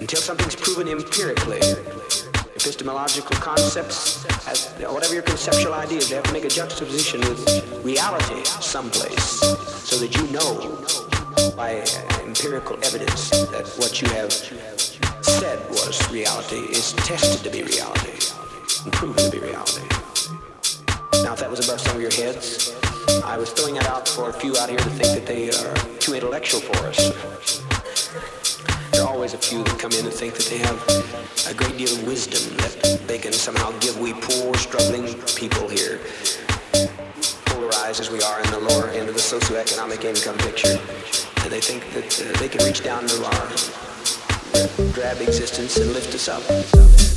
until something's proven empirically. Epistemological concepts, whatever your conceptual ideas, they have to make a juxtaposition with reality someplace so that you know by empirical evidence that what you have said was reality is tested to be reality and proven to be reality. Now, if that was above some of your heads, I was throwing that out for a few out here to think that they are too intellectual for us. There are always a few that come in and think that they have a great deal of wisdom that they can somehow give we poor, struggling people here, polarized as we are in the lower end of the socioeconomic income picture. And they think that they can reach down to our drab existence and lift us up.